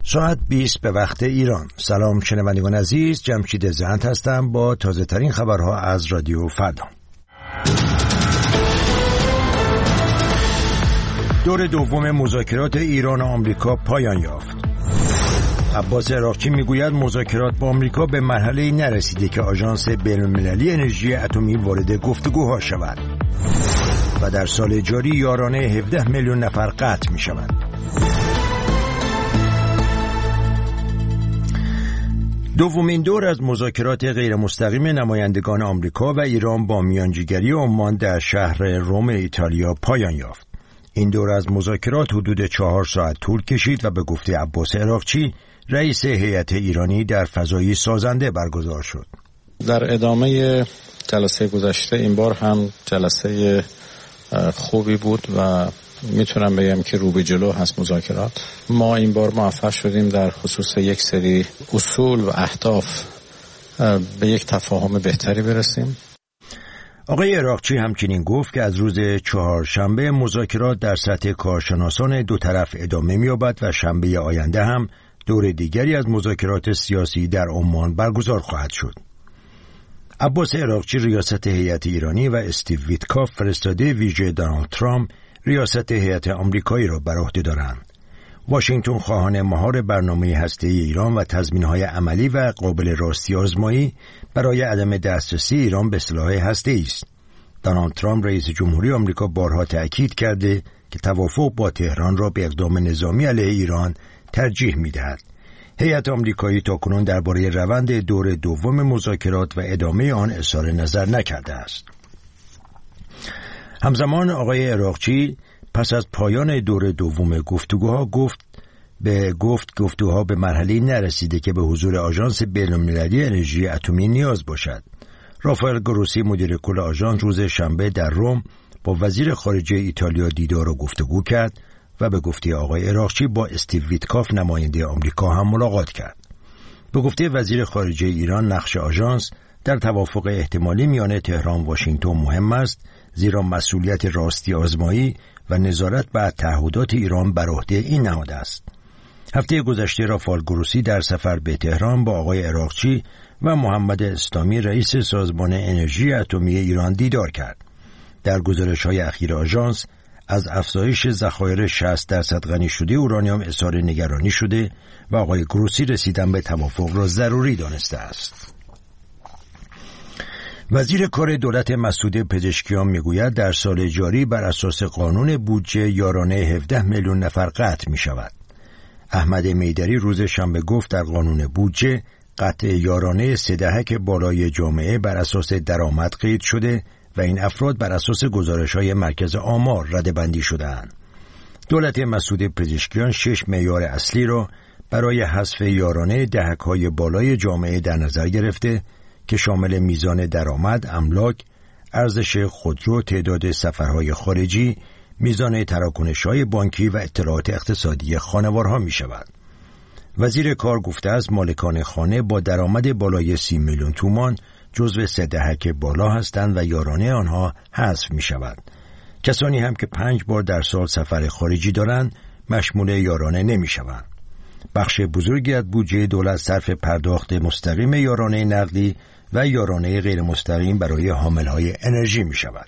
ساعت 20 به وقت ایران. سلام شنوندگان عزیز، جمشید زند هستم با تازه ترین خبرها از رادیو فردا. دور دوم مذاکرات ایران و آمریکا پایان یافت. عباس عراقچی میگوید مذاکرات با آمریکا به مرحله‌ای نرسیده که آژانس بین‌المللی انرژی اتمی وارد گفتگوها شود و در سال جاری یارانه 17 میلیون نفر قطع می‌شوند. دومین دور از مذاکرات غیر مستقیم نمایندگان آمریکا و ایران با میانجیگری عمان در شهر روم ایتالیا پایان یافت. این دور از مذاکرات حدود 4 ساعت طول کشید و به گفته عباس عراقچی رئیس هیئت ایرانی در فضایی سازنده برگزار شد. در ادامه جلسه گذشته این بار هم جلسه خوبی بود و میتونم بگم که رو به جلو هست مذاکرات. ما این بار موفق شدیم در خصوص یک سری اصول و اهداف به یک تفاهم بهتری برسیم. آقای عراقچی همچنین گفت که از روز چهارشنبه مذاکرات در سطح کارشناسان دو طرف ادامه می‌یابد و شنبه آینده هم دور دیگری از مذاکرات سیاسی در عمان برگزار خواهد شد. عباس عراقچی ریاست هیئت ایرانی و استیو ویتکاف فرستاده ویژه دونالد ترامپ ریاست هیئت آمریکایی را بر عهده دارند. واشنگتن خواهان مهار برنامه هسته‌ای ایران و تضمین‌های عملی و قابل راستی آزمایی برای عدم دسترسی ایران به سلاح هسته‌ای است. دونالد ترامپ رئیس جمهوری آمریکا بارها تأکید کرده که توافق با تهران را به اقدام نظامی علیه ایران ترجیح می‌دهد. هیئت آمریکایی تاکنون درباره روند دور دوم مذاکرات و ادامه آن اظهار نظر نکرده است. همزمان آقای عراقچی پس از پایان دور دوم گفتگوها گفتگوها به مرحله‌ای نرسیده که به حضور آژانس بین‌المللی انرژی اتمی نیاز باشد. رافائل گروسی مدیر کل آژانس روز شنبه در روم با وزیر خارجه ایتالیا دیدار و گفتگو کرد و به گفته آقای عراقچی با استیو ویتکاف نماینده آمریکا هم ملاقات کرد. به گفته وزیر خارجه ایران نقش آژانس در توافق احتمالی میان تهران و واشنگتن مهم است، زیرا مسئولیت راستی آزمایی و نظارت بر تعهدات ایران بر عهده این نهاد است. هفته گذشته رافائل گروسی در سفر به تهران با آقای عراقچی و محمد اسلامی رئیس سازمان انرژی اتمی ایران دیدار کرد. در گزارش‌های اخیر آژانس از افزایش ذخایر 60% غنی شده اورانیوم اظهار نگرانی شده و آقای گروسی رسیدن به توافق را ضروری دانسته است. وزیر کار دولت مسعود پزشکیان میگوید در سال جاری بر اساس قانون بودجه یارانه 17 میلیون نفر قطع می شود. احمد میدری روز شنبه گفت در قانون بودجه قطع یارانه 3 دهک بالای جامعه بر اساس درآمد قید شده و این افراد بر اساس گزارش‌های مرکز آمار رده‌بندی شده‌اند. دولت مسعود پزشکیان 6 معیار اصلی را برای حذف یارانه دهک‌های بالای جامعه در نظر گرفته که شامل میزان درآمد، املاک، ارزش خودرو، تعداد سفرهای خارجی، میزان تراکنش‌های بانکی و اطلاعات اقتصادی خانوارها می‌شود. وزیر کار گفته است مالکان خانه با درآمد بالای 30 میلیون تومان جزو 3 دهک بالا هستند و یارانه آنها حذف می‌شود. کسانی هم که 5 بار در سال سفر خارجی دارند مشمول یارانه نمی‌شوند. بخش بزرگی از بودجه دولت صرف پرداخت مستقیم یارانه نقدی و یارانه غیر مستقیم برای حاملهای انرژی می شود.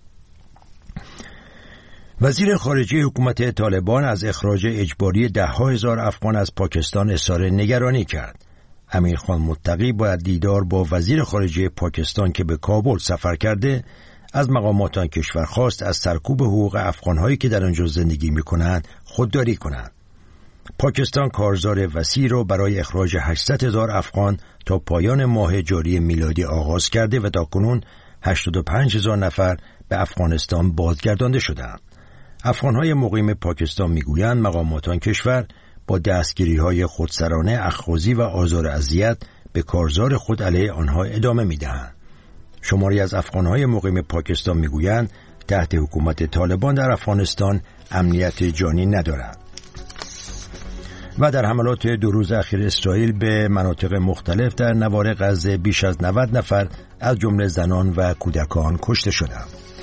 وزیر خارجه حکومت طالبان از اخراج اجباری 10,000 افغان از پاکستان اظهار نگرانی کرد. امیرخان متقی باید دیدار با وزیر خارجه پاکستان که به کابل سفر کرده از مقامات آن کشور خواست از سرکوب حقوق افغانهایی که در آنجا زندگی می کنند خودداری کنند. پاکستان کارزار وسیع را برای اخراج 800,000 افغان تا پایان ماه جاری میلادی آغاز کرده و تاکنون 85,000 نفر به افغانستان بازگردانده شدند. افغانهای مقیم پاکستان میگویند مقامات آن کشور با دستگیری‌های خودسرانه، اخاذی و آزار و اذیت به کارزار خود علیه آنها ادامه می‌دهند. شماری از افغانهای مقیم پاکستان میگویند تحت حکومت طالبان در افغانستان امنیت جانی ندارند. و در حملات 2 روز اخیر اسرائیل به مناطق مختلف در نوار غزه بیش از 90 نفر از جمله زنان و کودکان کشته شدند.